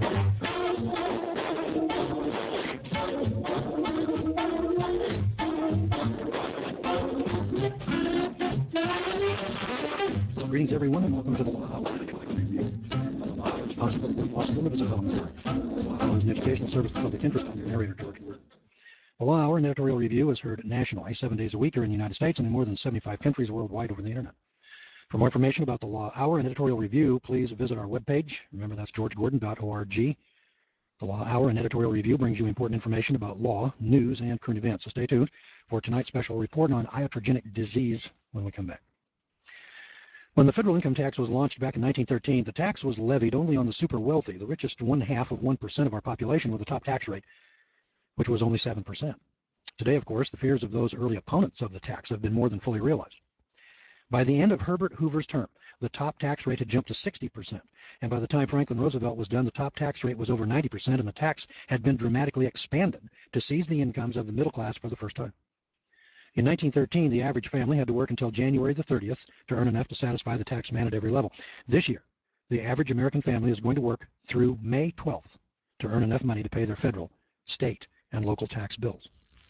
Greetings, everyone, and welcome to the Law Hour Editorial Review. The Law Hour is sponsored by the Gordon Law School of Isabella, Missouri. The Law Hour is an educational service of public interest. I'm your narrator, George Gordon. The Law Hour and Editorial Review is heard nationally 7 days a week here in the United States and in more than 75 countries worldwide over the internet. For more information about the Law Hour and Editorial Review, please visit our webpage. Remember, that's georgegordon.org. The Law Hour and Editorial Review brings you important information about law, news, and current events. So stay tuned for tonight's special report on iatrogenic disease when we come back. When the federal income tax was launched back in 1913, the tax was levied only on the super wealthy, the richest 1/2% of our population, with a top tax rate, which was only 7%. Today, of course, the fears of those early opponents of the tax have been more than fully realized. By the end of Herbert Hoover's term, the top tax rate had jumped to 60%, and by the time Franklin Roosevelt was done, the top tax rate was over 90%, and the tax had been dramatically expanded to seize the incomes of the middle class for the first time. In 1913, the average family had to work until January the 30th to earn enough to satisfy the tax man at every level. This year, the average American family is going to work through May 12th to earn enough money to pay their federal, state, and local tax bills.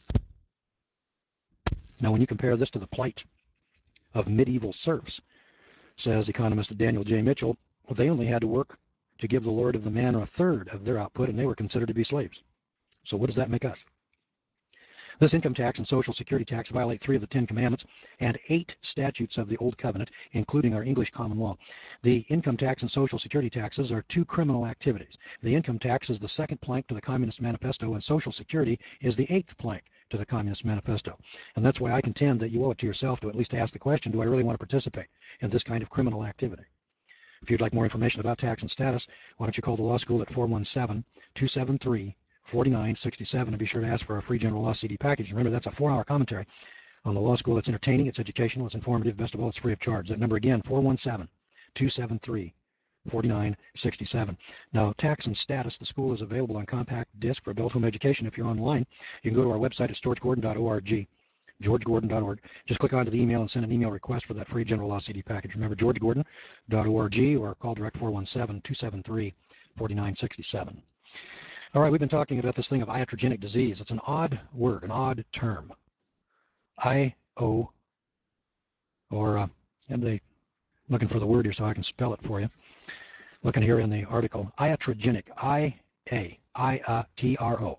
Now, when you compare this to the plight of medieval serfs, says economist Daniel J. Mitchell, they only had to work to give the lord of the manor a third of their output, and they were considered to be slaves. So what does that make us? This income tax and Social Security tax violate 3 of the 10 commandments and 8 statutes of the Old Covenant, including our English common law. The income tax and Social Security taxes are 2 criminal activities. The income tax is the 2nd plank to the Communist Manifesto, and Social Security is the 8th plank to the Communist Manifesto. And that's why I contend that you owe it to yourself to at least ask the question, do I really want to participate in this kind of criminal activity? If you'd like more information about tax and status, why don't you call the law school at 417-273-4967, and be sure to ask for a free general law CD package. Remember, that's a 4-hour commentary on the law school. It's entertaining, it's educational, it's informative, best of all, it's free of charge. That number again, 417-273-4967. Now, tax and status, the school is available on compact disc for adult home education. If you're online, you can go to our website at georgegordon.org. georgegordon.org. Just click onto the email and send an email request for that free general law CD package. Remember, georgegordon.org, or call direct 417-273-4967. All right, we've been talking about this thing of iatrogenic disease. It's an odd word, an odd term. I-O, or I'm looking for the word here so I can spell it for you. Looking here in the article, iatrogenic, I-A-T-R-O,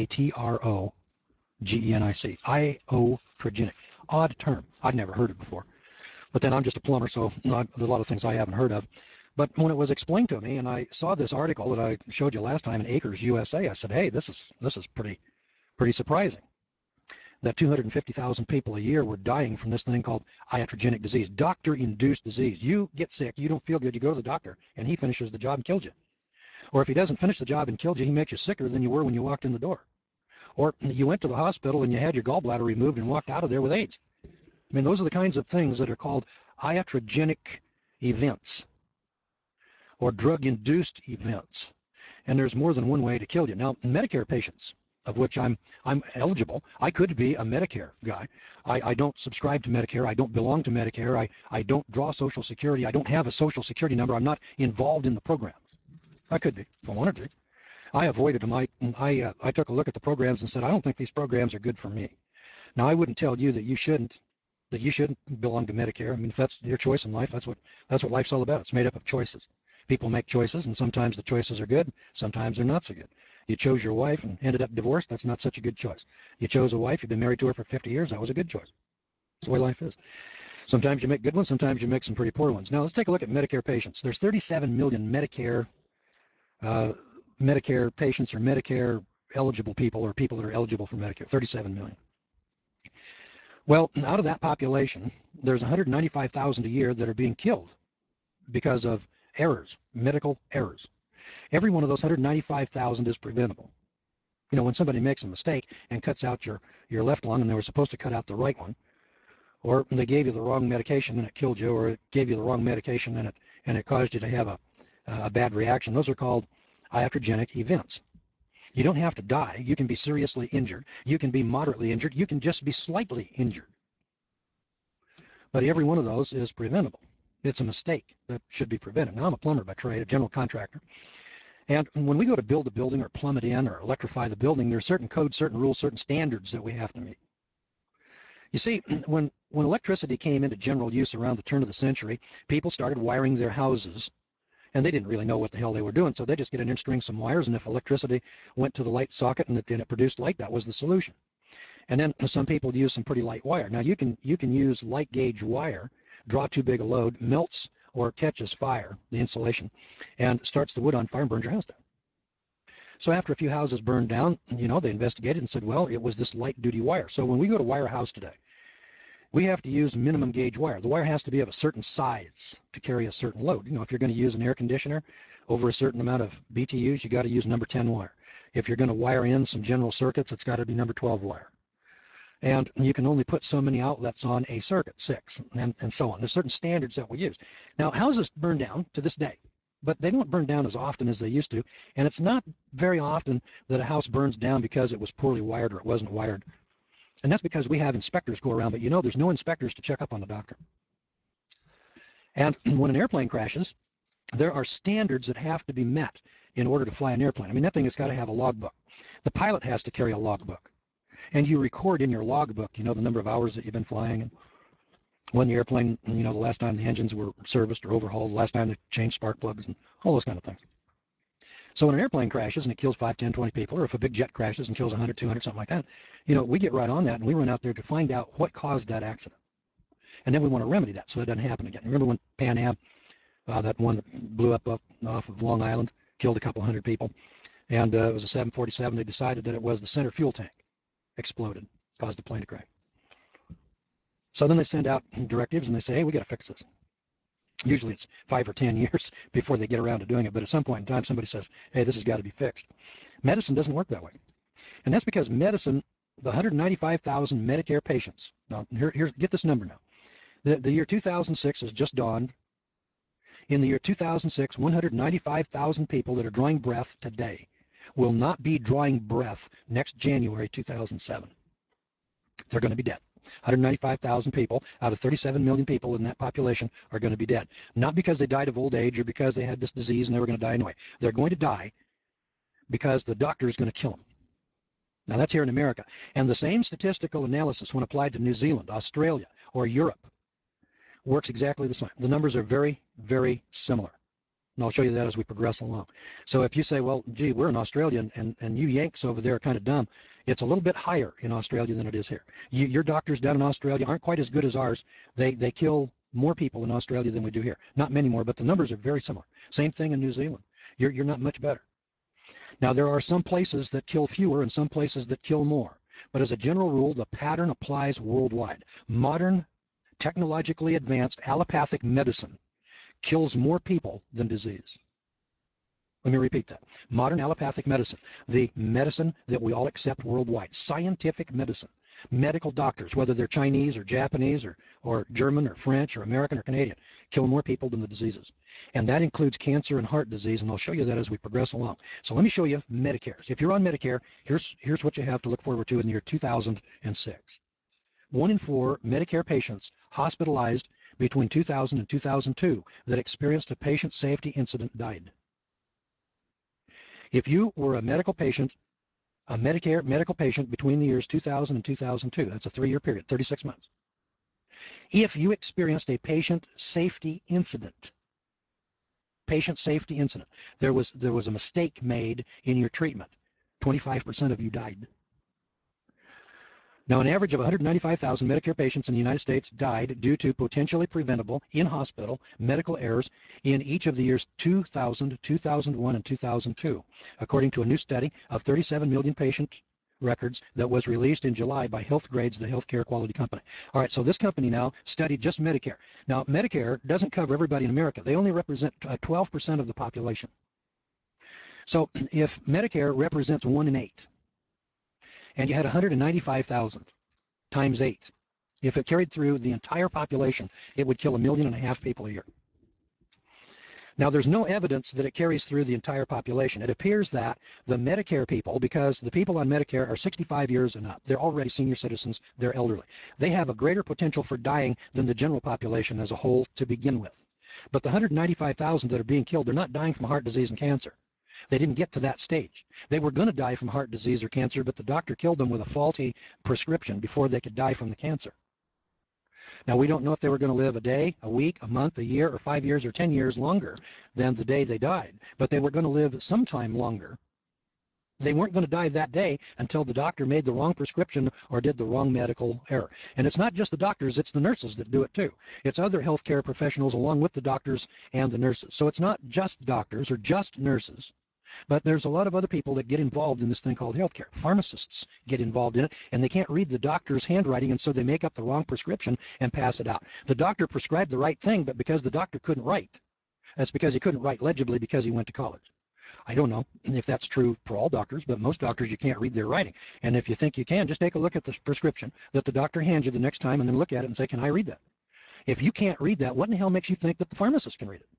I-A-T-R-O-G-E-N-I-C, iatrogenic. Odd term. I'd never heard it before. But then I'm just a plumber, so there's a lot of things I haven't heard of. But when it was explained to me, and I saw this article that I showed you last time in Acres USA, I said, hey, this is pretty surprising. That 250,000 people a year were dying from this thing called iatrogenic disease, doctor-induced disease. You get sick, you don't feel good, you go to the doctor, and he finishes the job and kills you. Or if he doesn't finish the job and kills you, he makes you sicker than you were when you walked in the door. Or you went to the hospital and you had your gallbladder removed and walked out of there with AIDS. I mean, those are the kinds of things that are called iatrogenic events, or drug-induced events. And there's more than one way to kill you. Now, Medicare patients, of which I'm eligible, I could be a Medicare guy. I don't subscribe to Medicare. I don't belong to Medicare. I don't draw Social Security. I don't have a Social Security number. I'm not involved in the programs. I could be if I wanted to. I avoided them. I took a look at the programs and said, I don't think these programs are good for me. Now, I wouldn't tell you that you shouldn't belong to Medicare. I mean, if that's your choice in life, that's what life's all about. It's made up of choices. People make choices, and sometimes the choices are good, sometimes they're not so good. You chose your wife and ended up divorced, that's not such a good choice. You chose a wife, you've been married to her for 50 years, that was a good choice. That's the way life is. Sometimes you make good ones, sometimes you make some pretty poor ones. Now, let's take a look at Medicare patients. There's 37 million Medicare patients, or Medicare eligible people, or people that are eligible for Medicare, 37 million. Well, out of that population, there's 195,000 a year that are being killed because of errors, medical errors. Every one of those 195,000 is preventable. You know, when somebody makes a mistake and cuts out your left lung and they were supposed to cut out the right one, or they gave you the wrong medication and it killed you, or it gave you the wrong medication and it caused you to have a bad reaction, those are called iatrogenic events. You don't have to die. You can be seriously injured. You can be moderately injured. You can just be slightly injured. But every one of those is preventable. It's a mistake that should be prevented. Now, I'm a plumber by trade, a general contractor, And when we go to build a building or plumb it in or electrify the building, there's certain codes, certain rules, certain standards that we have to meet. You see, when electricity came into general use around the turn of the century, people started wiring their houses, and they didn't really know what the hell they were doing, so they just get in and string some wires, and if electricity went to the light socket and it produced light, that was the solution. And then some people use some pretty light wire. Now you can use light gauge wire, draw too big a load, melts or catches fire, the insulation, and starts the wood on fire and burns your house down. So after a few houses burned down, they investigated and said, well, it was this light duty wire. So when we go to wire a house today, we have to use minimum gauge wire. The wire has to be of a certain size to carry a certain load. If you're going to use an air conditioner over a certain amount of BTUs, you got to use number 10 wire. If you're going to wire in some general circuits, it's got to be number 12 wire. And you can only put so many outlets on a circuit, 6, and so on. There's certain standards that we use. Now, houses burn down to this day, but they don't burn down as often as they used to. And it's not very often that a house burns down because it was poorly wired or it wasn't wired. And that's because we have inspectors go around, but there's no inspectors to check up on the doctor. And when an airplane crashes, there are standards that have to be met in order to fly an airplane. I mean, that thing has got to have a logbook. The pilot has to carry a logbook. And you record in your logbook, the number of hours that you've been flying, and when the airplane, the last time the engines were serviced or overhauled, the last time they changed spark plugs, and all those kind of things. So when an airplane crashes and it kills 5, 10, 20 people, or if a big jet crashes and kills 100, 200, something like that, we get right on that and we run out there to find out what caused that accident. And then we want to remedy that so that doesn't happen again. Remember when Pan Am, that one that blew up off of Long Island, killed a couple hundred people, and it was a 747. They decided that it was the center fuel tank exploded, caused the plane to crash. So then they send out directives and they say, hey, we got to fix this. Usually it's 5 or 10 years before they get around to doing it, but at some point in time somebody says, hey, this has got to be fixed. Medicine doesn't work that way. And that's because medicine, the 195,000 Medicare patients, now here's get this number now. The year 2006 has just dawned. In the year 2006, 195,000 people that are drawing breath today will not be drawing breath next January 2007. They're going to be dead. 195,000 people out of 37 million people in that population are going to be dead. Not because they died of old age or because they had this disease and they were going to die anyway. They're going to die because the doctor is going to kill them. Now that's here in America. And the same statistical analysis when applied to New Zealand, Australia, or Europe works exactly the same. The numbers are very, very similar. And I'll show you that as we progress along. So if you say, well, gee, we're in Australia and you Yanks over there are kind of dumb, it's a little bit higher in Australia than it is here. Your doctors down in Australia aren't quite as good as ours. They kill more people in Australia than we do here. Not many more, but the numbers are very similar. Same thing in New Zealand. You're not much better. Now, there are some places that kill fewer and some places that kill more. But as a general rule, the pattern applies worldwide. Modern, technologically advanced allopathic medicine kills more people than disease. Let me repeat that. Modern allopathic medicine, the medicine that we all accept worldwide, scientific medicine, medical doctors, whether they're Chinese or Japanese or German or French or American or Canadian, kill more people than the diseases. And that includes cancer and heart disease, and I'll show you that as we progress along. So let me show you Medicare. So if you're on Medicare, here's what you have to look forward to in the year 2006. 1 in 4 Medicare patients hospitalized between 2000 and 2002 that experienced a patient safety incident died. If you were a medical patient, a Medicare medical patient between the years 2000 and 2002, that's a 3-year period, 36 months. If you experienced a patient safety incident, there was a mistake made in your treatment, 25% of you died. Now, an average of 195,000 Medicare patients in the United States died due to potentially preventable in-hospital medical errors in each of the years 2000, 2001, and 2002, according to a new study of 37 million patient records that was released in July by Healthgrades, the healthcare quality company. All right, so this company now studied just Medicare. Now, Medicare doesn't cover everybody in America. They only represent 12% of the population. So if Medicare represents 1 in 8, and you had 195,000 times 8. If it carried through the entire population, it would kill 1.5 million people a year. Now, there's no evidence that it carries through the entire population. It appears that the Medicare people, because the people on Medicare are 65 years and up, they're already senior citizens, they're elderly. They have a greater potential for dying than the general population as a whole to begin with. But the 195,000 that are being killed, they're not dying from heart disease and cancer. They didn't get to that stage. They were going to die from heart disease or cancer, but the doctor killed them with a faulty prescription before they could die from the cancer. Now, we don't know if they were going to live a day, a week, a month, a year, or 5 years, or 10 years longer than the day they died, but they were going to live sometime longer. They weren't going to die that day until the doctor made the wrong prescription or did the wrong medical error. And it's not just the doctors, it's the nurses that do it too. It's other healthcare professionals along with the doctors and the nurses. So it's not just doctors or just nurses, but there's a lot of other people that get involved in this thing called healthcare. Pharmacists get involved in it, and they can't read the doctor's handwriting, and so they make up the wrong prescription and pass it out. The doctor prescribed the right thing, but because the doctor couldn't write, that's because he couldn't write legibly because he went to college. I don't know if that's true for all doctors, but most doctors you can't read their writing. And if you think you can, just take a look at the prescription that the doctor hands you the next time and then look at it and say, can I read that? If you can't read that, what in the hell makes you think that the pharmacist can read it?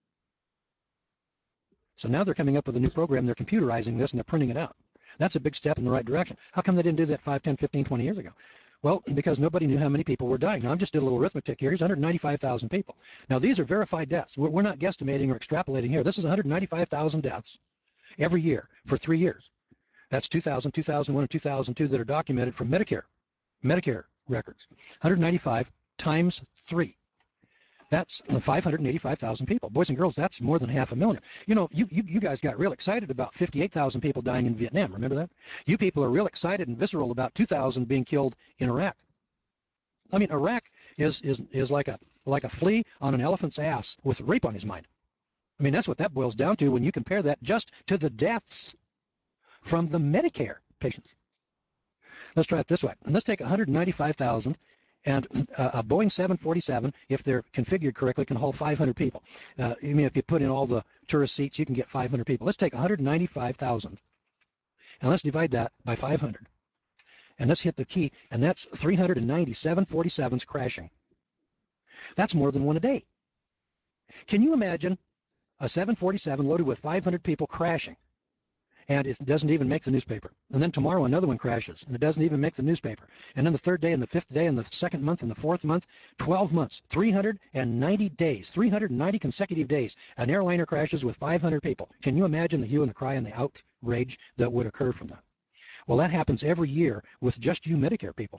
So now they're coming up with a new program. They're computerizing this and they're printing it out. That's a big step in the right direction. How come they didn't do that 5, 10, 15, 20 years ago? Well, because nobody knew how many people were dying. Now, I just did a little arithmetic here. Here's 195,000 people. Now, these are verified deaths. We're not guesstimating or extrapolating here. This is 195,000 deaths every year for 3 years. That's 2000, 2001, and 2002 that are documented from Medicare records. 195 times 3. That's 585,000 people. Boys and girls, that's more than 500,000. You know, you guys got real excited about 58,000 people dying in Vietnam. Remember that? You people are real excited and visceral about 2,000 being killed in Iraq. I mean, Iraq is like a flea on an elephant's ass with rape on his mind. I mean, that's what that boils down to when you compare that just to the deaths from the Medicare patients. Let's try it this way. Let's take 195,000, and a Boeing 747, if they're configured correctly, can hold 500 people. Even if you put in all the tourist seats, you can get 500 people. Let's take 195,000, and let's divide that by 500. And let's hit the key, and that's 390 747s crashing. That's more than one a day. Can you imagine a 747 loaded with 500 people crashing, and it doesn't even make the newspaper? And then tomorrow another one crashes, and it doesn't even make the newspaper. And then the third day, and the fifth day, and the second month, and the fourth month, 12 months, 390 days, 390 consecutive days, an airliner crashes with 500 people. Can you imagine the hue and the cry and the outrage that would occur from that? Well, that happens every year with just you Medicare people.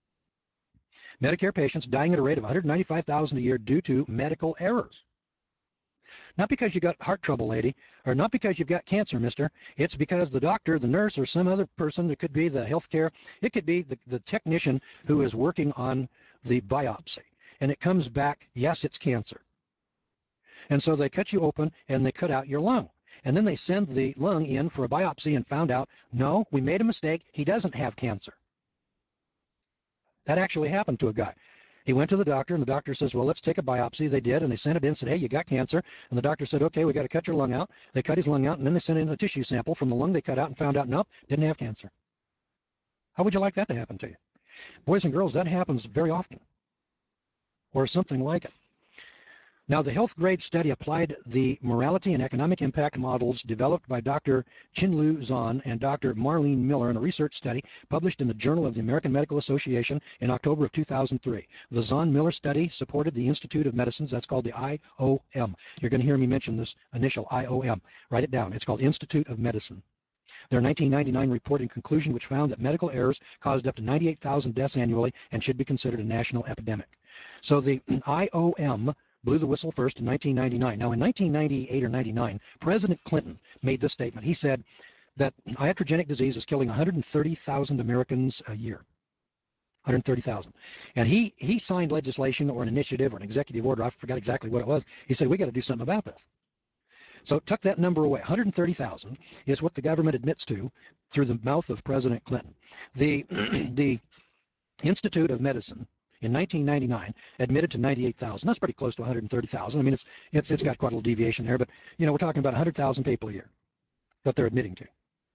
Medicare patients dying at a rate of 195,000 a year due to medical errors. Not because you got heart trouble, lady, or not because you've got cancer, mister. It's because the doctor, the nurse, or some other person, it could be the healthcare, it could be the technician who is working on the biopsy. And it comes back, yes, it's cancer. And so they cut you open and they cut out your lung. And then they send the lung in for a biopsy and found out, no, we made a mistake. He doesn't have cancer. That actually happened to a guy. He went to the doctor, and the doctor says, well, let's take a biopsy. They did, and they sent it in and said, hey, you got cancer. And the doctor said, okay, we got to cut your lung out. They cut his lung out, and then they sent in a tissue sample from the lung they cut out and found out, nope, didn't have cancer. How would you like that to happen to you? Boys and girls, that happens very often, or something like it. Now, the health grade study applied the morality and economic impact models developed by Dr. Chinlu Zhan and Dr. Marlene Miller in a research study published in the Journal of the American Medical Association in October of 2003. The Zahn-Miller study supported the Institute of Medicines. That's called the IOM. You're going to hear me mention this initial IOM. Write it down. It's called Institute of Medicine. Their 1999 report and conclusion, which found that medical errors caused up to 98,000 deaths annually and should be considered a national epidemic. So the IOM blew the whistle first in 1999. Now, in 1998 or 99, President Clinton made this statement. He said that iatrogenic disease is killing 130,000 Americans a year. 130,000. And he signed legislation or an initiative or an executive order. I forgot exactly what it was. He said, we got to do something about this. So it took that number away. 130,000 is what the government admits to through the mouth of President Clinton. The Institute of Medicine in 1999 admitted to 98,000. That's pretty close to 130,000. I mean, it's got quite a little deviation there, but you know, we're talking about 100,000 people a year that they're admitting to.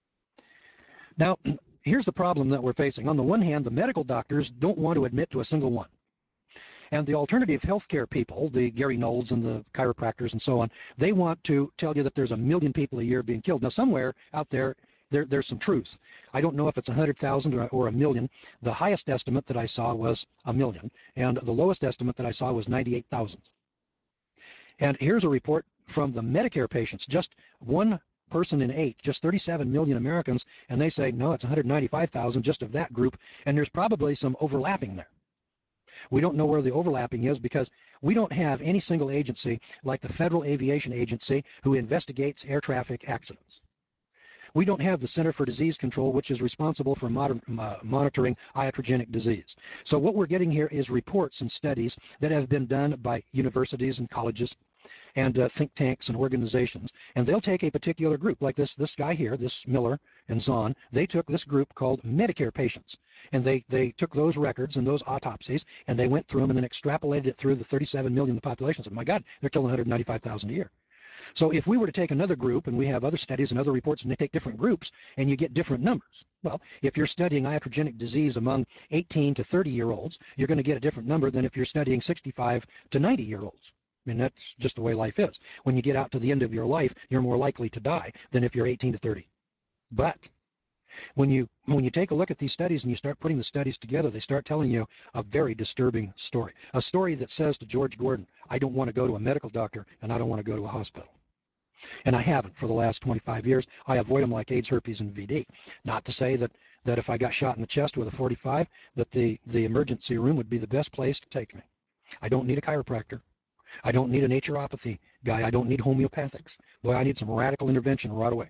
Now, here's the problem that we're facing. On the one hand, the medical doctors don't want to admit to a single one. And the alternative healthcare people, the Gary Knowles and the chiropractors and so on, they want to tell you that there's 1 million people a year being killed. Now, somewhere out there, there's some truth. I don't know if it's 100,000 or 1 million. The highest estimate that I saw was 1 million, and the lowest estimate that I saw was 98,000. And here's a report from the Medicare patients, just one person in 8, just 37 million Americans, and they say, no, it's 195,000 just of that group, and there's probably some overlapping there. We don't know where the overlapping is because we don't have any single agency like the Federal Aviation Agency who investigates air traffic accidents. We don't have the Center for Disease Control, which is responsible for monitoring iatrogenic disease. So what we're getting here is reports and studies that have been done by universities and colleges and think tanks and organizations, and they'll take a particular group like this guy here, this Miller and Zahn. They took this group called Medicare patients, and they took those records and those autopsies, and they went through them and then extrapolated it through the 37 million in the population. So, my God, they're killing 195,000 a year. So if we were to take another group, and we have other studies and other reports, and they take different groups, and you get different numbers. Well, if you're studying iatrogenic disease among 18 to 30-year-olds, you're going to get a different number than if you're studying 65 to 90-year-olds. I mean, that's just the way life is. When you get out to the end of your life, you're more likely to die than if you're 18 to 30. But when you take a look at these studies and you start putting the studies together, they start telling you a very disturbing story. A story that says to George Gordon, I don't want to go to a medical doctor and I don't want to go to a hospital. And I haven't for the last 25 years. I avoid them like AIDS, herpes, and VD. Not to say that if I got shot in the chest with a 45, that the emergency room would be the best place to take me. I don't need a chiropractor. I don't need a naturopathy guy. I don't need homeopathics. Boy, I need some radical intervention right away.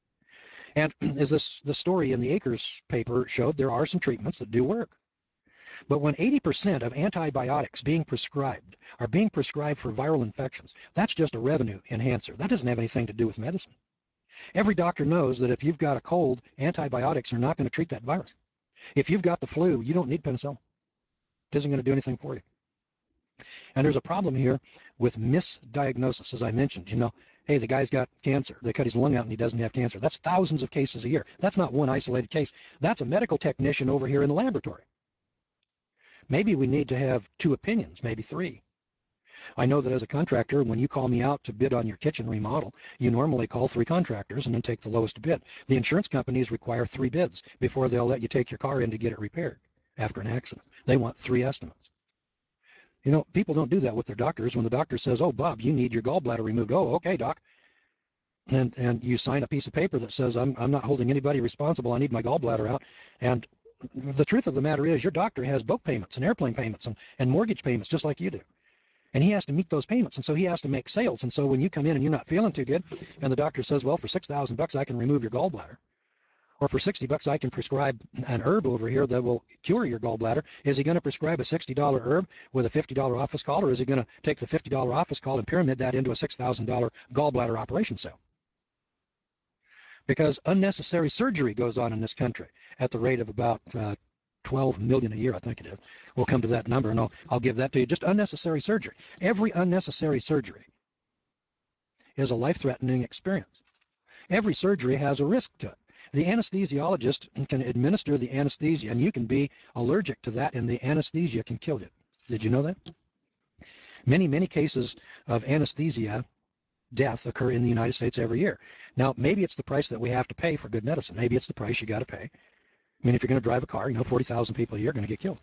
And as the story in the Akers paper showed, there are some treatments that do work. But when 80% of antibiotics being prescribed are being prescribed for viral infections, that's just a revenue enhancer. That doesn't have anything to do with medicine. Every doctor knows that if you've got a cold, antibiotics are not going to treat that virus. If you've got the flu, you don't need penicillin. It isn't going to do anything for you. And there's a problem here with misdiagnosis, as I mentioned. You know, hey, the guy's got cancer. They cut his lung out and he doesn't have cancer. That's thousands of cases a year. That's not one isolated case. That's a medical technician over here in the laboratory. Maybe we need to have 2 opinions, maybe 3. I know that as a contractor, when you call me out to bid on your kitchen remodel, you normally call 3 contractors and then take the lowest bid. The insurance companies require 3 bids before they'll let you take your car in to get it repaired after an accident. They want 3 estimates. You know, people don't do that with their doctors. When the doctor says, oh, Bob, you need your gallbladder removed. Oh, okay, doc. And you sign a piece of paper that says, I'm not holding anybody responsible. I need my gallbladder out. And the truth of the matter is your doctor has boat payments and airplane payments and mortgage payments just like you do. And he has to meet those payments. And so he has to make sales. And so when you come in and you're not feeling too good and the doctor says, well, for $6,000 I can remove your gallbladder, or for $60 I can prescribe an herb over here that will cure your gallbladder. Is he going to prescribe a $60 herb with a $50 office call, or is he going to take the $50 office call and pyramid that into a $6,000 gallbladder operation sale? Because unnecessary surgery goes on in this country at the rate of about 12 million a year, I think it is. We'll come to that number, and I'll give that to you. Just unnecessary surgery. Every unnecessary surgery is a life-threatening experience. Every surgery has a risk to it. The anesthesiologist can administer the anesthesia, and you can be allergic to that, and the anesthesia can kill you. Did you know that? Many, many cases of anesthesia death occur in the United States every year. Now, maybe it's the price that we have to pay for good medicine. Maybe it's the price you got to pay. I mean, if you're going to drive a car, 40,000 people a year are going to get killed.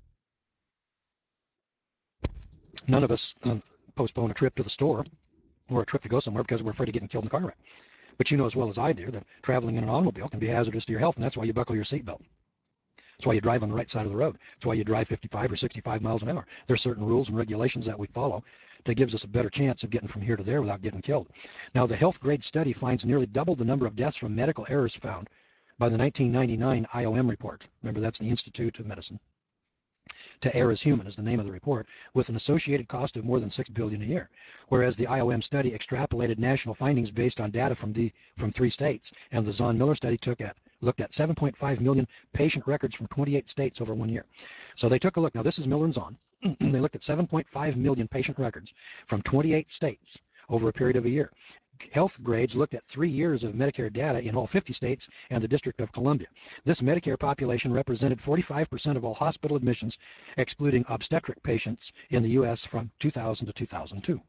None of us postpone a trip to the store or a trip to go somewhere because we're afraid of getting killed in a car wreck. But you know as well as I do that traveling in an automobile can be hazardous to your health, and that's why you buckle your seatbelt. That's why you drive on the right side of the road. That's why you drive 55 or 65 miles an hour. There's certain rules and regulations that we follow that gives us a better chance of getting from here to there without getting killed. Now, the health grade study finds nearly double the number of deaths from medical errors found by the 1999 IOM report. Remember, that's the Institute of Medicine. To err as human is the name of the report, with an associated cost of more than $6 billion a year. Whereas the IOM study extrapolated national findings based on data from 3 states, and the Zahn-Miller study looked at 7.5 million patient records from 28 states over 1 year. So they took a look. Now this is Miller and Zahn. They looked at 7.5 million patient records from 28 states over a period of a year. Health grades looked at 3 years of Medicare data in all 50 states and the District of Columbia. This Medicare population represented 45% of all hospital admissions, excluding obstetric patients in the U.S. from 2000 to 2002.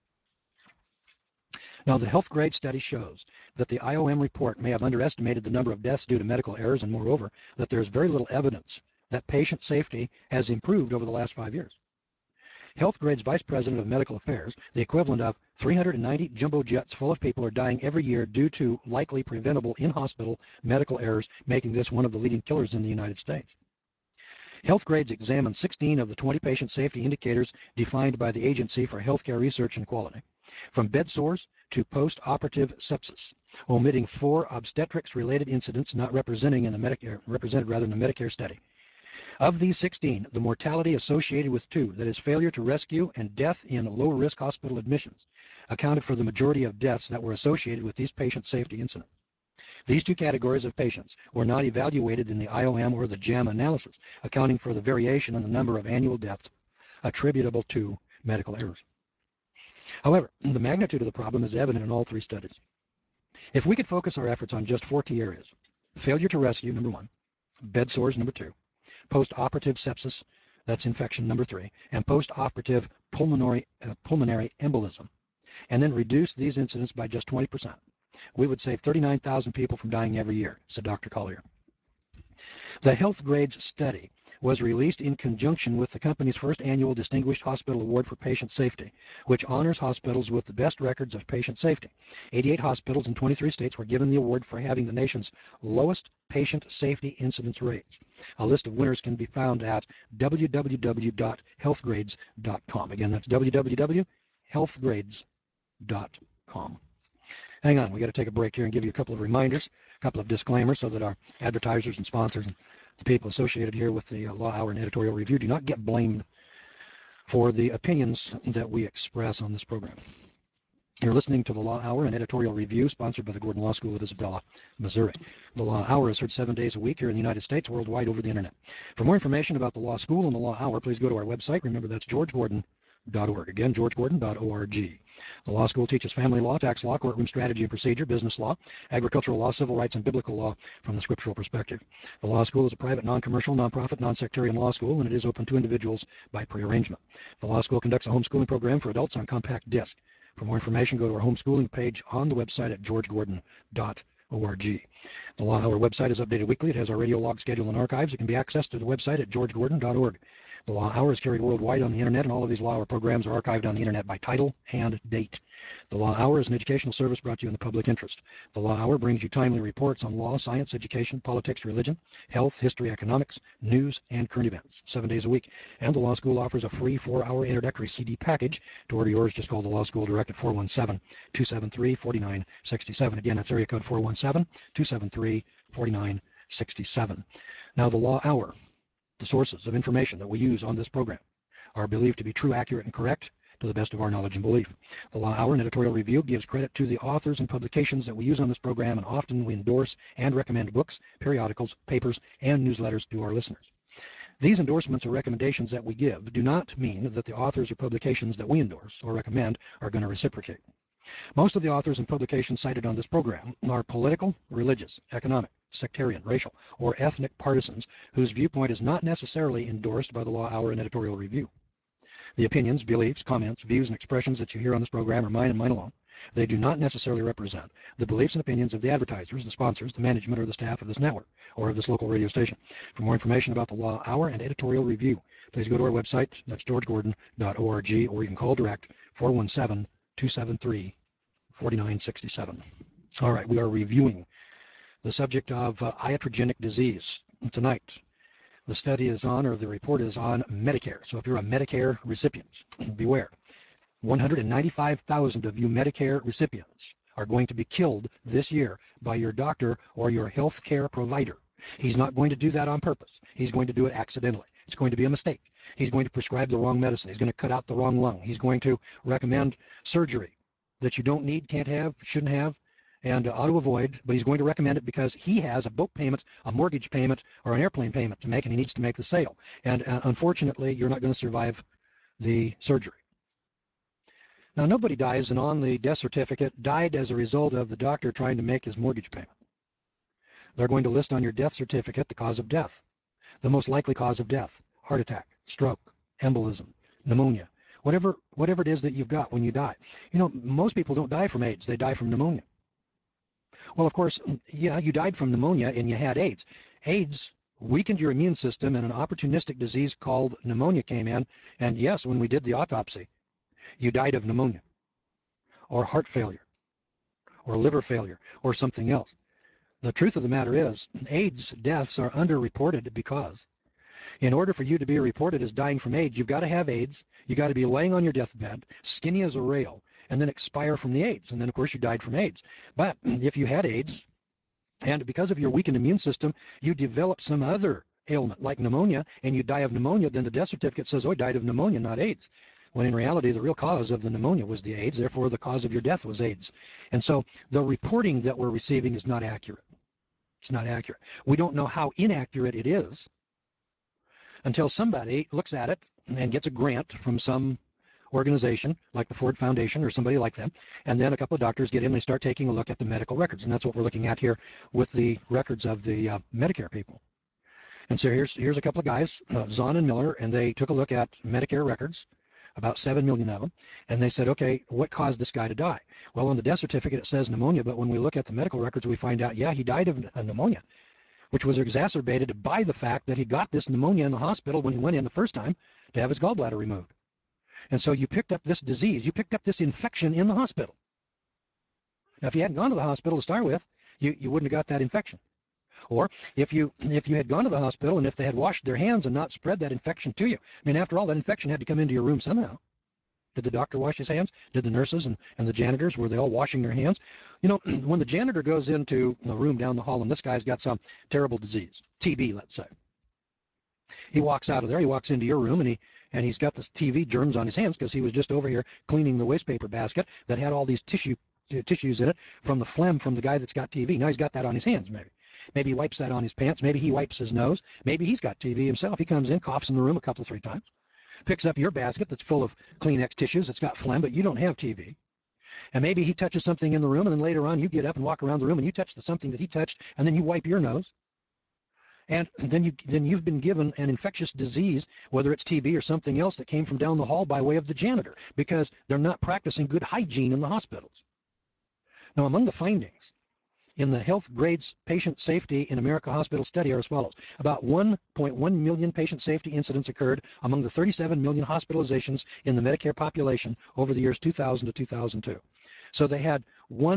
Now, the health grade study shows that the IOM report may have underestimated the number of deaths due to medical errors, and moreover, that there is very little evidence that patient safety has improved over the last 5 years. Healthgrade's Vice President of Medical Affairs, the equivalent of 390 jumbo jets full of people are dying every year due to likely preventable in-hospital medical errors, making this one of the leading killers in the United States. Healthgrades examined 16 of the 20 patient safety indicators defined by the Agency for Healthcare Research and Quality, from bed sores to post-operative sepsis, omitting 4 obstetrics-related incidents not represented in the Medicare study. Of these 16, the mortality associated with 2, that is failure to rescue and death in low-risk hospital admissions, accounted for the majority of deaths that were associated with these patient safety incidents. These 2 categories of patients were not evaluated in the IOM or the JAMA analysis, accounting for the variation in the number of annual deaths attributable to medical errors. However, the magnitude of the problem is evident in all 3 studies. If we could focus our efforts on just 4 key areas: failure to rescue, number 1, bed sores, number 2, post-operative sepsis, that's infection, number 3, and post-operative pulmonary embolism, and then reduce these incidents by just 20%, we would save 39,000 people from dying every year, said Dr. Collier. The Healthgrades study was released in conjunction with the company's first annual Distinguished Hospital Award for Patient Safety, which honors hospitals with the best records of patient safety. 88 hospitals in 23 states were given the award for having the nation's lowest patient safety incidence rates. A list of winners can be found at www.healthgrades.com. Again, that's www.healthgrades.com. Hang on, we got to take a break here and give you a couple of reminders, a couple of disclaimers so that our advertisers and sponsors and the people associated here with the Law Hour and Editorial Review do not get blamed for the opinions that we express on this program. You're listening to the Law Hour and Editorial Review, sponsored by the Gordon Law School of Isabella, Missouri. The Law Hour is heard 7 days a week here in the United States, worldwide over the internet. For more information about the Law School and the Law Hour, please go to our website. Remember, that's GeorgeGordon.org. Again, GeorgeGordon.org. The law school teaches family law, tax law, courtroom strategy and procedure, business law, agricultural law, civil rights, and biblical law from the scriptural perspective. The law school is a private, non-commercial, non-profit, non-sectarian law school, and it is open to individuals by prearrangement. The law school conducts a homeschooling program for adults on compact disc. For more information, go to our homeschooling page on the website at georgegordon.org. The Law Hour website is updated weekly. It has our radio log schedule and archives. It can be accessed through the website at georgegordon.org. The Law Hour is carried worldwide on the internet, and all of these Law Hour programs are archived on the internet by title and date. The Law Hour is an educational service brought to you in the public interest. The Law Hour brings you timely reports on law, science, education, politics, religion, health, history, economics, news, and current events, 7 days a week. And the Law School offers a free 4-hour introductory CD package. To order yours, just call the Law School direct at 417-273-4967. Again, that's area code 417-273-4967. Now, the Law Hour, the sources of information that we use on this program, are believed to be true, accurate, and correct to the best of our knowledge and belief. The Law Hour and Editorial Review gives credit to the authors and publications that we use on this program, and often we endorse and recommend books, periodicals, papers, and newsletters to our listeners. These endorsements or recommendations that we give do not mean that the authors or publications that we endorse or recommend are going to reciprocate. Most of the authors and publications cited on this program are political, religious, economic, sectarian, racial, or ethnic partisans whose viewpoint is not necessarily endorsed by the Law Hour and Editorial Review. The opinions, beliefs, comments, views, and expressions that you hear on this program are mine and mine alone. They do not necessarily represent the beliefs and opinions of the advertisers, the sponsors, the management, or the staff of this network or of this local radio station. For more information about the Law Hour and Editorial Review, please go to our website. That's georgegordon.org, or you can call direct 417-273-4967. All right, we are reviewing the subject of iatrogenic disease tonight. The study is on, or the report is on, Medicare. So if you're a Medicare recipient, beware. 195,000 of you Medicare recipients are going to be killed this year by your doctor or your health care provider. He's not going to do that on purpose. He's going to do it accidentally. It's going to be a mistake. He's going to prescribe the wrong medicine. He's going to cut out the wrong lung. He's going to recommend surgery that you don't need, can't have, shouldn't have, and ought to avoid, but he's going to recommend it because he has a boat payment, a mortgage payment, or an airplane payment to make, and he needs to make the sale. And unfortunately, you're not going to survive the surgery. Now, nobody dies, and on the death certificate, died as a result of the doctor trying to make his mortgage payment. They're going to list on your death certificate the cause of death, the most likely cause of death: heart attack, stroke, embolism, pneumonia, whatever it is that you've got when you die. You know, most people don't die from AIDS. They die from pneumonia. Well, of course, yeah, you died from pneumonia and you had AIDS. AIDS weakened your immune system, and an opportunistic disease called pneumonia came in. And yes, when we did the autopsy, you died of pneumonia or heart failure or liver failure or something else. The truth of the matter is, AIDS deaths are underreported because in order for you to be reported as dying from AIDS, you've got to have AIDS, you got to be laying on your deathbed, skinny as a rail, and then expire from the AIDS. And then, of course, you died from AIDS. But if you had AIDS, and because of your weakened immune system, you develop some other ailment like pneumonia, and you die of pneumonia, then the death certificate says, oh, I died of pneumonia, not AIDS. When in reality, the real cause of the pneumonia was the AIDS, therefore the cause of your death was AIDS. And so the reporting that we're receiving is not accurate. It's not accurate. We don't know how inaccurate it is until somebody looks at it and gets a grant from some organization like the Ford Foundation or somebody like them, and then a couple of doctors get in and they start taking a look at the medical records, and that's what we're looking at here with the records of the Medicare people. And so here's a couple of guys, Zahn and Miller, and they took a look at Medicare records, about 7 million of them, and they said, okay, what caused this guy to die? Well, on the death certificate it says pneumonia, but when we look at the medical records we find out, yeah, he died of pneumonia, which was exacerbated by the fact that he got this pneumonia in the hospital when he went in the first time to have his gallbladder removed. And so you picked up this disease, you picked up this infection in the hospital. Now, if you hadn't gone to the hospital to start with, you wouldn't have got that infection. Or if you had gone to the hospital and if they had washed their hands and not spread that infection to you, I mean, after all, that infection had to come into your room somehow. Did the doctor wash his hands? Did the nurses and the janitors, were they all washing their hands? You know, when the janitor goes into the room down the hall and this guy's got some terrible disease, TB, let's say, he walks out of there, he walks into your room, and he's got this TB germs on his hands because he was just over here cleaning the waste paper basket that had all these tissues in it from the phlegm from the guy that's got TB. Now he's got that on his hands, maybe. Maybe he wipes that on his pants. Maybe he wipes his nose. Maybe he's got TB himself. He comes in, coughs in the room a couple, 3 times, picks up your basket that's full of Kleenex tissues that's got phlegm, but you don't have TB. And maybe he touches something in the room, and then later on you get up and walk around the room and you touch something that he touched, and then you wipe your nose. And then you've been given an infectious disease, whether it's TB or something else that came from down the hall by way of the janitor, because they're not practicing good hygiene in the hospitals. Now, among the findings in the Health Grades Patient Safety in America Hospital study are as follows. About 1.1 million patient safety incidents occurred among the 37 million hospitalizations in the Medicare population over the years 2000 to 2002. So they had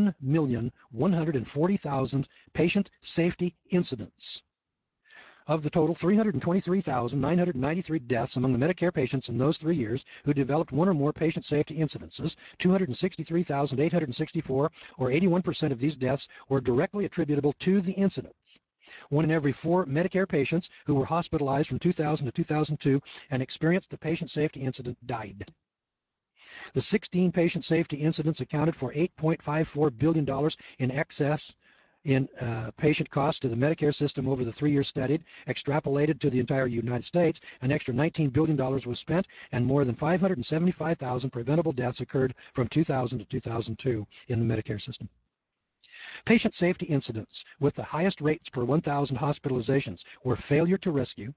1,140,000 patient safety incidents. Of the total 323,993 deaths among the Medicare patients in those 3 years who developed one or more patient safety incidences, 263,864, or 81% of these deaths, were directly attributable to the incidents. 1 in every 4 Medicare patients who were hospitalized from 2000 to 2002 and experienced a patient safety incident died. The 16 patient safety incidents accounted for $8.54 billion in excess in patient costs to the Medicare system over the 3 years studied. Extrapolated to the entire United States, an extra $19 billion was spent, and more than 575,000 preventable deaths occurred from 2000 to 2002 in the Medicare system. Patient safety incidents with the highest rates per 1,000 hospitalizations were failure to rescue,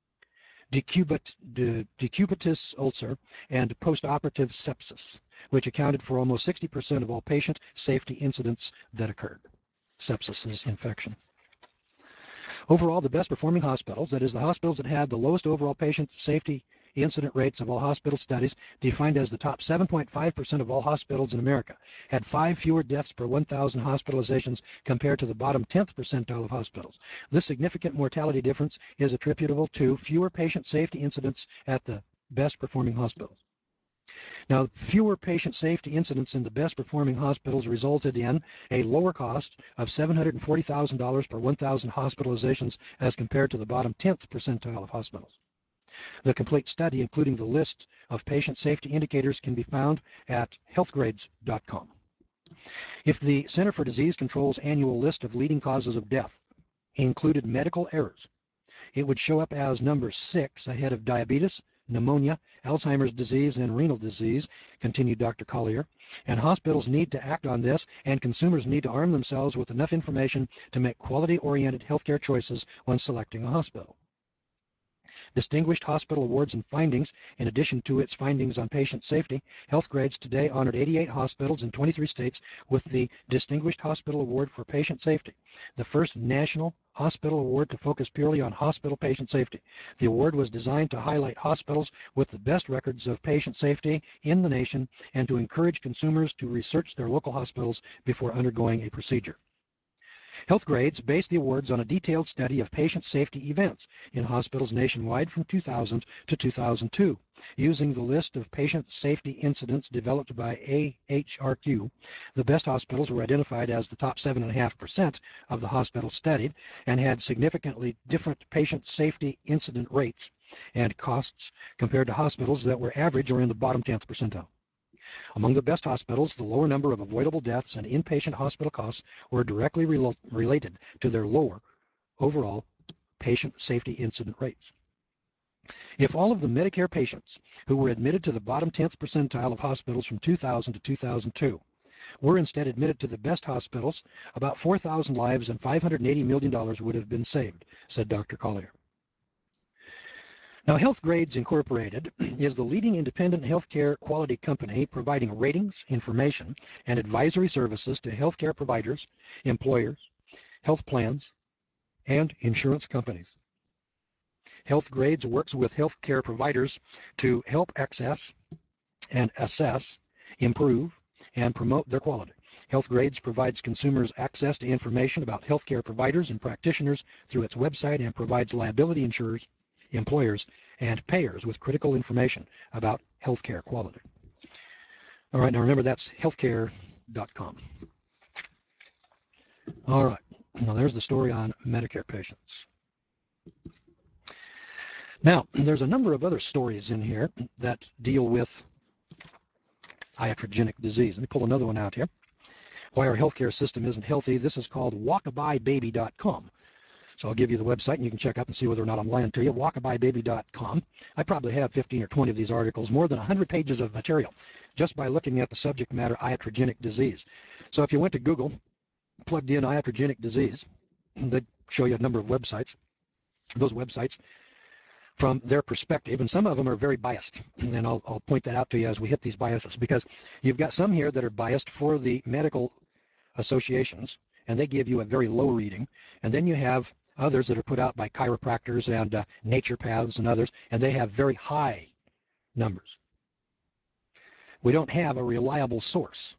decubitus ulcer, and postoperative sepsis, which accounted for almost 60% of all patient safety incidents that occurred. Sepsis is infection. Overall, the best performing hospitals, that is, the hospitals that had the lowest overall patient safety incident rates of all hospital studies, defined as the top 7.5% of all hospitals in America, had 5 fewer deaths per 1,000 hospitalizations compared to the bottom 10th percentile of hospitals. This significant mortality difference is attributable to fewer patient safety incidents at the best performing hospitals. Now, fewer patient safety incidents in the best performing hospitals resulted in a lower cost of $740,000 per 1,000 hospitalizations as compared to the bottom 10th percentile of hospitals. The complete study, including the list of patient safety indicators, can be found at healthgrades.com. If the Center for Disease Control's annual list of leading causes of death included medical errors, it would show up as number 6 ahead of diabetes, pneumonia, Alzheimer's disease, and renal disease, continued Dr. Collier, and hospitals need to act on this, and consumers need to arm themselves with enough information to make quality-oriented healthcare choices when selecting a hospital. distinguished hospital awards and findings. In addition to its findings on patient safety, Healthgrades today honored 88 hospitals in 23 states with the Distinguished Hospital Award for Patient Safety, the first national hospital award to focus purely on hospital patient safety. The award was designed to highlight hospitals with the best records of patient safety in the nation and to encourage consumers to research their local hospitals before undergoing a procedure. Healthgrades based the awards on a detailed study of patient safety events in hospitals nationwide from 2000 to 2002. Using the list of patient safety incidents developed by AHRQ, the best hospitals were identified as the top 7.5% of the hospitals studied and had significantly different patient safety incident rates and costs compared to hospitals that were average or in the bottom 10th percentile. Among the best hospitals, the lower number of avoidable deaths and inpatient hospital costs were directly related to their lower overall patient safety incident rates. If all of the Medicare patients who were admitted to the bottom 10th percentile of hospitals from 2000 to 2002 were instead admitted to the best hospitals, about 4,000 lives and $580 million would have been saved, said Dr. Collier. Now, Healthgrades Incorporated is the leading independent healthcare quality company providing ratings, information, and advisory services to healthcare providers, employers, health plans, and insurance companies. Healthgrades works with healthcare providers to help access and assess, improve, and promote their quality. Healthgrades provides consumers access to information about healthcare providers and practitioners through its website and provides liability insurers, employers, and payers with critical information about healthcare quality. All right, now remember that's healthcare.com. All right, now there's the story on Medicare patients. Now, there's a number of other stories in here that deal with iatrogenic disease. Let me pull another one out here. Why our healthcare system isn't healthy. This is called walkabybaby.com. So I'll give you the website and you can check up and see whether or not I'm lying to you, walkabybaby.com. I probably have 15 or 20 of these articles, more than 100 pages of material, just by looking at the subject matter iatrogenic disease. So if you went to Google, plugged in iatrogenic disease, they'd show you a number of websites. Those websites, from their perspective, and some of them are very biased, and I'll point that out to you as we hit these biases, because you've got some here that are biased for the medical associations, and they give you a very low reading, and then you have others that are put out by chiropractors and naturopaths and others, and they have very high numbers. We don't have a reliable source.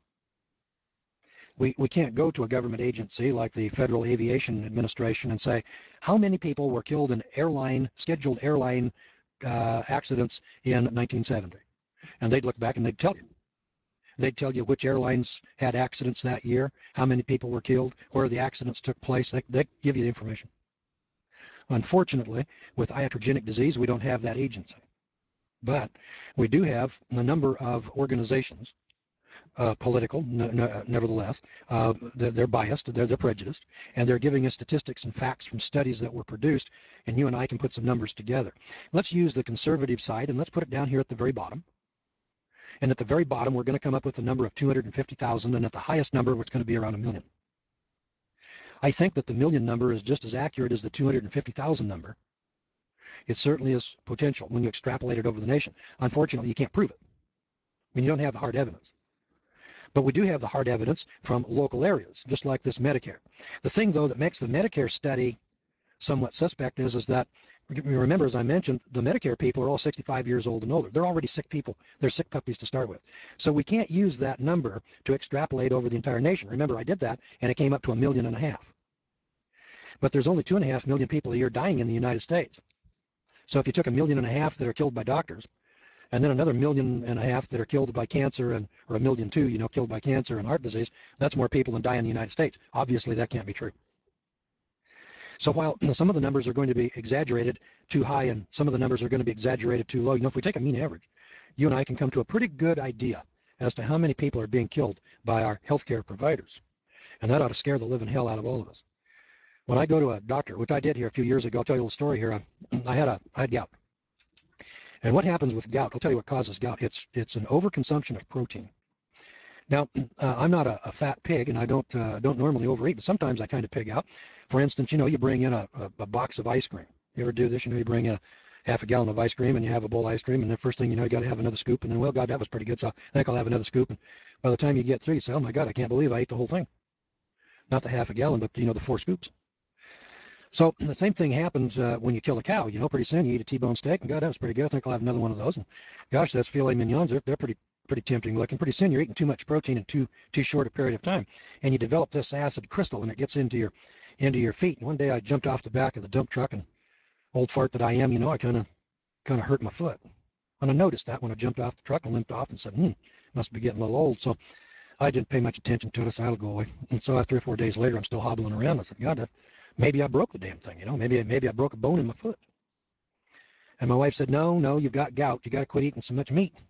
We can't go to a government agency like the Federal Aviation Administration and say, how many people were killed in scheduled airline accidents in 1970? And they'd look back and they'd tell you. They'd tell you which airlines had accidents that year, how many people were killed, where the accidents took place. They give you the information. Unfortunately, with iatrogenic disease, we don't have that agency. But we do have a number of organizations, political, nevertheless. They're biased, they're prejudiced, and they're giving us statistics and facts from studies that were produced, and you and I can put some numbers together. Let's use the conservative side, and let's put it down here at the very bottom. And at the very bottom, we're going to come up with a number of 250,000, and at the highest number, it's going to be around 1 million. I think that the 1 million number is just as accurate as the 250,000 number. It certainly is potential when you extrapolate it over the nation. Unfortunately, you can't prove it. I mean, you don't have the hard evidence. But we do have the hard evidence from local areas, just like this Medicare. The thing, though, that makes the Medicare study somewhat suspect is that, remember, as I mentioned, the Medicare people are all 65 years old and older. They're already sick people. They're sick puppies to start with. So we can't use that number to extrapolate over the entire nation. Remember, I did that, and it came up to 1.5 million. But there's only 2.5 million people a year dying in the United States. So if you took 1.5 million that are killed by doctors, and then another 1.5 million that are killed by cancer, or 1.2 million, killed by cancer and heart disease, that's more people than die in the United States. Obviously, that can't be true. So while some of the numbers are going to be exaggerated too high and some of the numbers are going to be exaggerated too low, if we take a mean average, you and I can come to a pretty good idea as to how many people are being killed by our healthcare providers. And that ought to scare the living hell out of all of us. When I go to a doctor, which I did here a few years ago, I'll tell you a little story here. I had gout. And what happens with gout, I'll tell you what causes gout. It's an overconsumption of protein. Now, I'm not a fat pig, and I don't normally overeat, but sometimes I kind of pig out. For instance, you bring in a box of ice cream. You ever do this? You bring in half a gallon of ice cream and you have a bowl of ice cream, and the first thing you know, you got to have another scoop, and then, well, God, that was pretty good, so I think I'll have another scoop. And by the time you get through, you say, oh my God, I can't believe I ate the whole thing. Not the half a gallon, but, the 4 scoops. So the same thing happens when you kill a cow. Pretty soon you eat a T-bone steak, and God, that was pretty good. I think I'll have another one of those. And gosh, that's filet mignons. They're pretty tempting looking. Pretty soon you're eating too much protein in too short a period of time, and you develop this acid crystal, and it gets into your feet. And one day I jumped off the back of the dump truck, and old fart that I am, I kind of hurt my foot. And I noticed that when I jumped off the truck and limped off and said, must be getting a little old. So I didn't pay much attention to it. So that'll go away. And so 3 or 4 days later, I'm still hobbling around. I said, God, maybe I broke the damn thing. Maybe I broke a bone in my foot. And my wife said, no, you've got gout. You got to quit eating so much meat.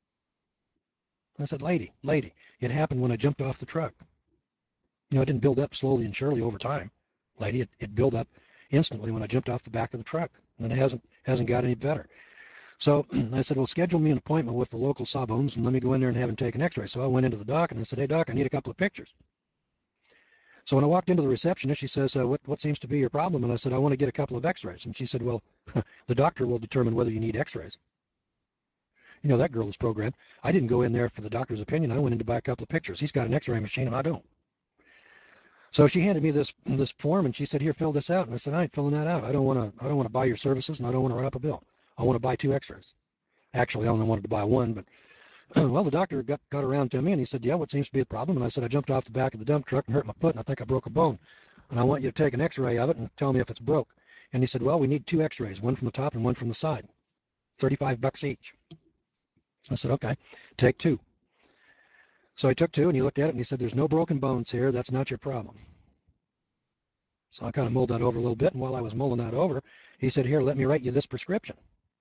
I said, lady, it happened when I jumped off the truck. It didn't build up slowly and surely over time. Lady, it built up instantly when I jumped off the back of the truck. And it hasn't got any better. So I said, well, schedule me an appointment with the local Sawbones and let me go in there and have him take an x-ray. So I went into the doc and I said, hey, doc, I need a couple of pictures. So when I walked into the receptionist, she says, what seems to be your problem? And I said, I want to get a couple of x-rays. And she said, well, the doctor will determine whether you need x-rays. That girl is programmed. I didn't go in there for the doctor's opinion. I went in to buy a couple of pictures. He's got an x-ray machine and I don't. So she handed me this form and she said, here, fill this out. And I said, I ain't filling that out. I don't want to buy your services and I don't want to write up a bill. I want to buy 2 x-rays. Actually, I only wanted to buy 1, but well, the doctor got around to me and he said, yeah, what seems to be the problem? And I said, I jumped off the back of the dump truck and hurt my foot and I think I broke a bone. And I want you to take an x-ray of it and tell me if it's broke. And he said, well, we need 2 x-rays, one from the top and one from the side. $35 each. I said, okay, take 2. So I took 2 and he looked at it and he said, there's no broken bones here. That's not your problem. So I kind of mulled that over a little bit. And while I was mulling that over, he said, here, let me write you this prescription.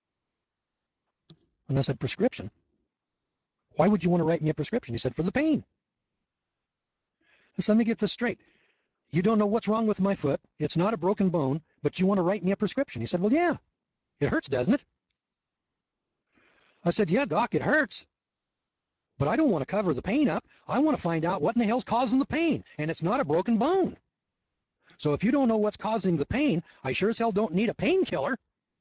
And I said, prescription? Why would you want to write me a prescription? He said, for the pain. I said, let me get this straight. You don't know what's wrong with my foot. It's not a broken bone, but you want to write me a prescription. He said, well, yeah. It hurts, doesn't it? I said, yeah, doc, it hurts. But I don't want to cover the pain up. I want to find out what in the hell's causing the pain, and it's not a broken bone. So if you don't know what's causing the pain, I sure as hell don't need a painkiller.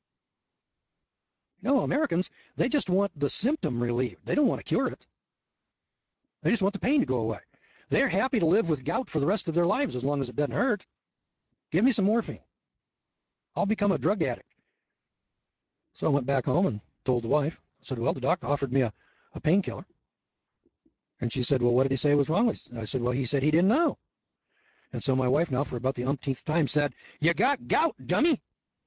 Americans, they just want the symptom relieved. They don't want to cure it. They just want the pain to go away. They're happy to live with gout for the rest of their lives as long as it doesn't hurt. Give me some morphine. I'll become a drug addict. So I went back home and told the wife. I said, well, the doctor offered me a painkiller. And she said, well, what did he say was wrong with you? I said, well, he said he didn't know. And so my wife now, for about the umpteenth time, said, you got gout, dummy.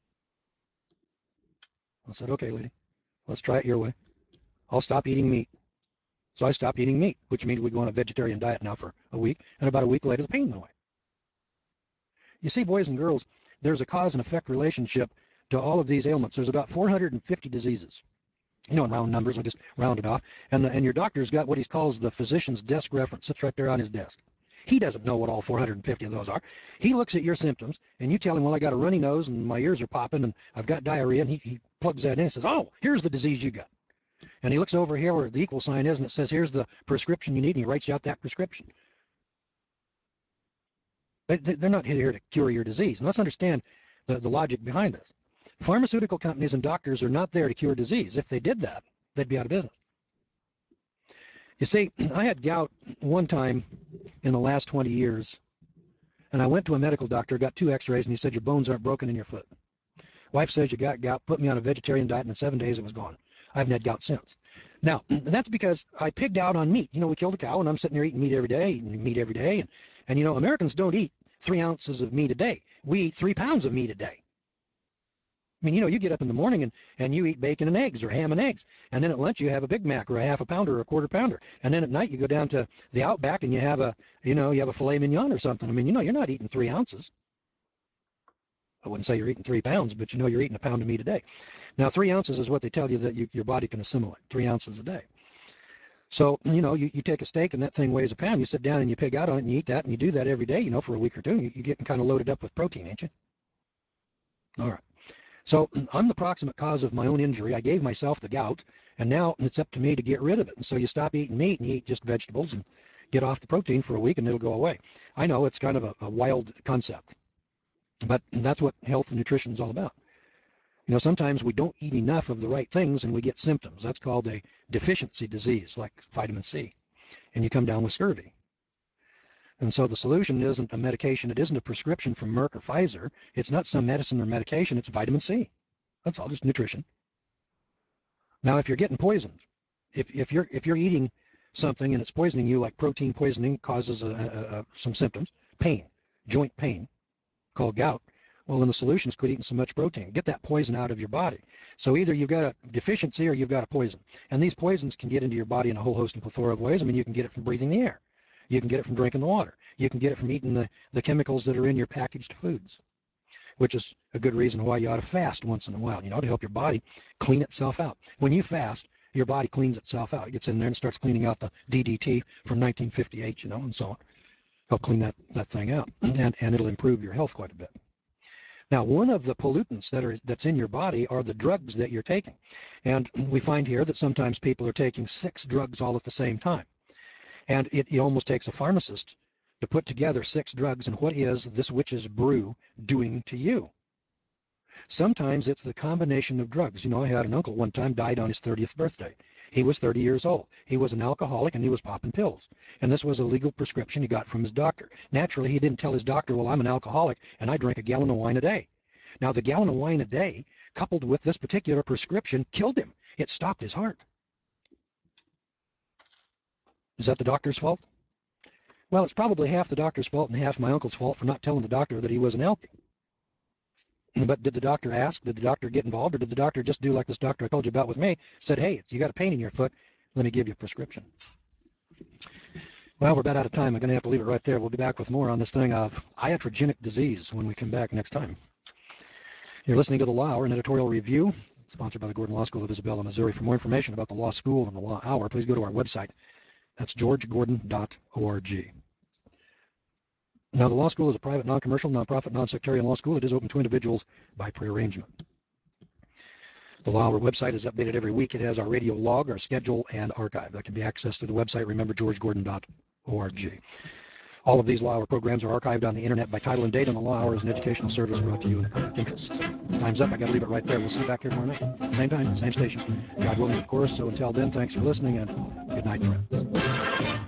I said, okay, lady, let's try it your way. I'll stop eating meat. So I stopped eating meat, which means we go on a vegetarian diet now for a week. And about a week later, the pain went away. You see, boys and girls, there's a cause and effect relationship to all of these ailments. There's about 450 diseases. In round numbers, I just rounded off. And your doctor's got what he calls the physician's desk reference. Sits right there on his desk. He doesn't know what all 450 of those are. He looks at your symptoms, and you tell him, well, I got a runny nose, and my ears are popping, and I've got diarrhea, and he plugs that in and says, oh, here's the disease you got. And he looks over here where the equal sign is, and it says, here's the prescription you need, and he writes you out that prescription. They're not here to cure your disease. And let's understand the logic behind this. Pharmaceutical companies and doctors are not there to cure disease. If they did that, they'd be out of business. You see, I had gout one time in the last 20 years, and I went to a medical doctor, got 2 x-rays, and he said, your bones aren't broken in your foot. Wife says you got gout, put me on a vegetarian diet, and in 7 days it was gone. I haven't had gout since. Now, that's because I pigged out on meat. We killed a cow, and I'm sitting there eating meat every day, and Americans don't eat 3 ounces of meat a day. We eat 3 pounds of meat a day. I mean, you get up in the morning and you eat bacon and eggs or ham and eggs. And then at lunch you have a Big Mac or a half a pounder or a quarter pounder. And then at night you go down to the Outback and you have a filet mignon or something. I mean, you're not eating 3 ounces. I wouldn't say you're eating 3 pounds, but you're eating a pound of meat a day. Now, 3 ounces is what they tell you that your body can assimilate, 3 ounces a day. So, you take a steak and that thing weighs a pound. You sit down and you pig out on it and you eat that and you do that every day, for a week or two. You're getting kind of loaded up with protein, ain't you? All right. So I'm the proximate cause of my own injury. I gave myself the gout, and now it's up to me to get rid of it. And so you stop eating meat and you eat just vegetables and get off the protein for a week and it'll go away. I know it's kind of a wild concept, but that's what health and nutrition is all about. You know, sometimes we don't eat enough of the right things and we get symptoms. That's called a deficiency disease, like vitamin C, and you come down with scurvy. And so the solution isn't a medication. It isn't a prescription from Merck or Pfizer. It's not some medicine or medication. It's vitamin C. That's all, just nutrition. Now, if you're getting poisoned, if you're eating something and it's poisoning you, like protein poisoning causes some symptoms, pain, joint pain, called gout. Well, then the solution is quit eating so much protein. Get that poison out of your body. So either you've got a deficiency or you've got a poison. And these poisons can get into your body in a whole host and plethora of ways. I mean, you can get it from breathing the air. You can get it from drinking the water. You can get it from eating the chemicals that are in your packaged foods, which is a good reason why you ought to fast once in a while, you know, to help your body clean itself out. When you fast, your body cleans itself out. It gets in there and starts cleaning out the DDT from 1958, you know, and so on. Help clean that thing out, and it'll improve your health quite a bit. Now, one of the pollutants that's in your body are the drugs that you're taking. And we find here that sometimes people are taking 6 drugs all at the same time. And it almost takes a pharmacist to put together 6 drugs, and what is this witch's brew doing to you? Sometimes it's the combination of drugs. You know, I had an uncle one time died on his 30th birthday. He was 30 years old. He was an alcoholic and he was popping pills. And this was a legal prescription he got from his doctor. Naturally, he didn't tell his doctor, well, I'm an alcoholic and I drink a gallon of wine a day. Now, the gallon of wine a day, coupled with this particular prescription, killed him. It stopped his heart. Is that the doctor's fault? Well, it's probably half the doctor's fault and half my uncle's fault for not telling the doctor that he was an alkie. But did the doctor ask? Did the doctor get involved? Or did the doctor just do like this doctor I told you about with me? Said, hey, you got a pain in your foot. Let me give you a prescription. Well, we're about out of time. I'm going to have to leave it right there. We'll be back with more on this thing of iatrogenic disease when we come back next time. You're listening to The Law Hour, an editorial review sponsored by the Gordon Law School of Isabella, Missouri. For more information about the law school and the Law Hour, please go to our website. That's georgegordon.org. Now, the law school is a private, non-commercial, non-profit, non-sectarian law school. It is open to individuals by prearrangement. The Law Hour website is updated every week. It has our radio log, our schedule, and archive. That can be accessed through the website. Remember, georgegordon.org. All of these Law Hour programs are archived on the internet by title and date, and the Law Hour is an educational service brought to you in the public interest. Time's up. I got to leave it right there. We'll see you back here tomorrow night. Same time, same station. God willing, of course. So until then, thanks for listening, and good night, friends.